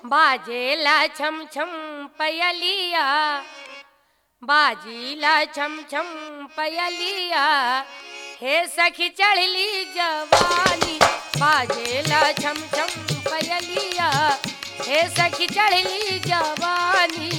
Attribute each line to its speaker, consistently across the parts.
Speaker 1: बाजेला छम छम पयलिया, बाजीला छम छम पयलिया, हे सखी चढ़ली जवानी। बाजेला छम छम पयलिया, हे सखी चढ़ली जवानी।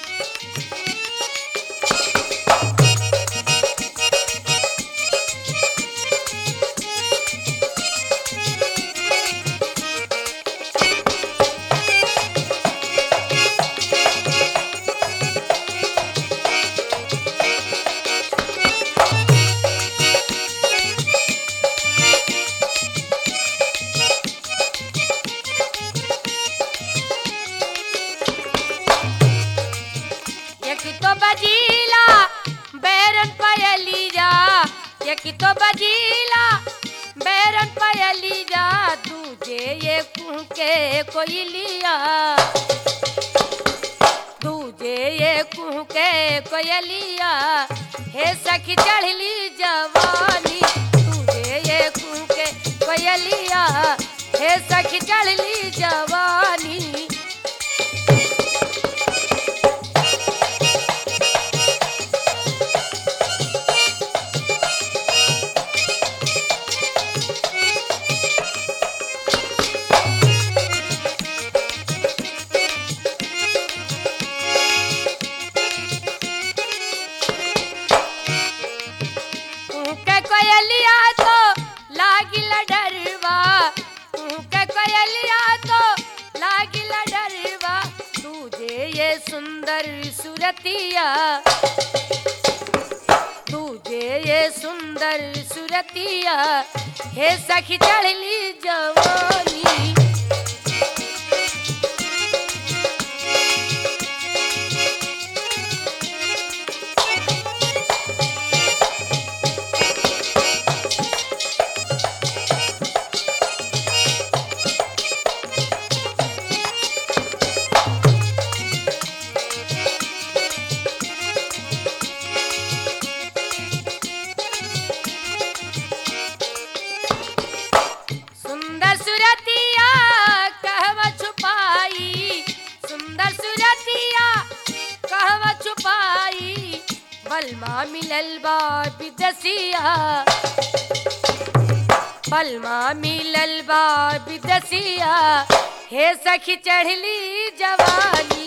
Speaker 1: तो बजीला बैरन पयलीजा, यकी तो बजीला बैरन पयलीजा, दूजे ये कुहके कोयलिया, दूजे ये कुहके कोयलिया, हे सखी चढ़ली जवानी। दूजे ये कुहके कोयलिया, हे सखी चढ़ली जवानी। कोयलिया तो लागिल डरवा, के कोयलिया तो लागिल डरवा, तुझे ये सुंदर सुरतिया, तुझे ये सुंदर सुरतिया, हे सखी चढ़ली जवानी। सुंदर सुरतिया कहवा छुपाई, सुंदर सुरतिया कहवा छुपाई, बलमा मिलल बा विदेसिया, बलमा मिलल बा विदेसिया, हे सखी चढ़ली जवानी।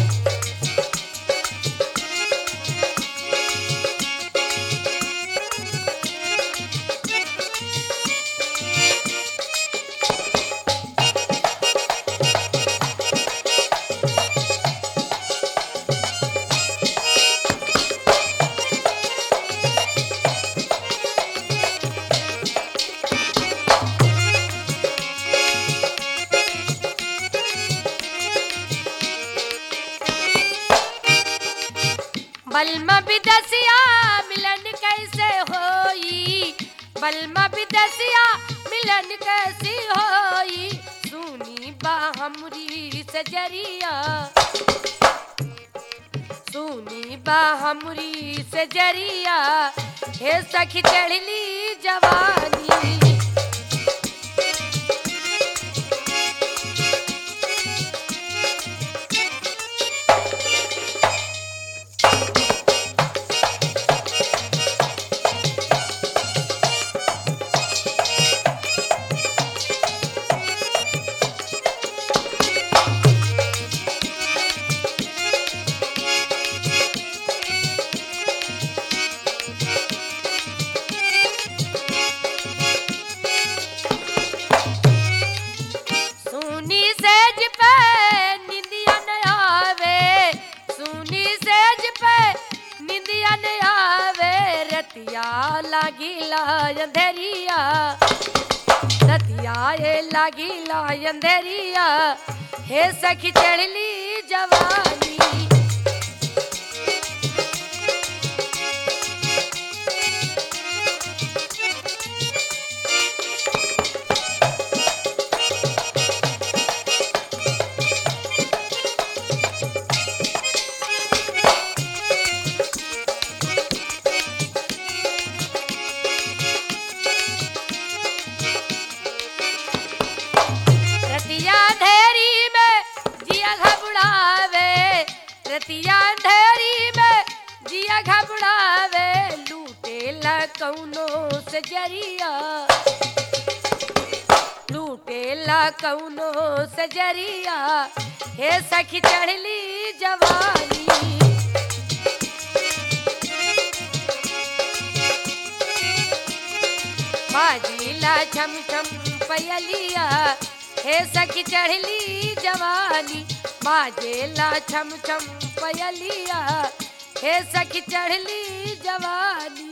Speaker 1: बलमा विदेसिया मिलन कैसे होई, बलमा विदेसिया मिलन कैसी होई, सुनी बा हमरी सजरिया, सुनी बा हमरी सजरिया, हे सखी चढ़ली जवानी। सुनी सेज पे निंदिया न आवे, सुनी सेज पे निंदिया न आवे, रतिया लागिला अंधेरिया, रतिया ये लागिला अंधेरिया, हे सखी चढ़ली जवानी। रतिया अंधेरी में जी रतिया अंधेरी में जिया घबरावे लूटेला कौनो से जरिया लूटेला कौनो से जरिया हे सखी चढ़ली जवानी बाजीला छम छम पयलिया हे सखी चढ़ली जवानी बाजेला छम छम पयलिया हे सखी चढ़ली जवानी।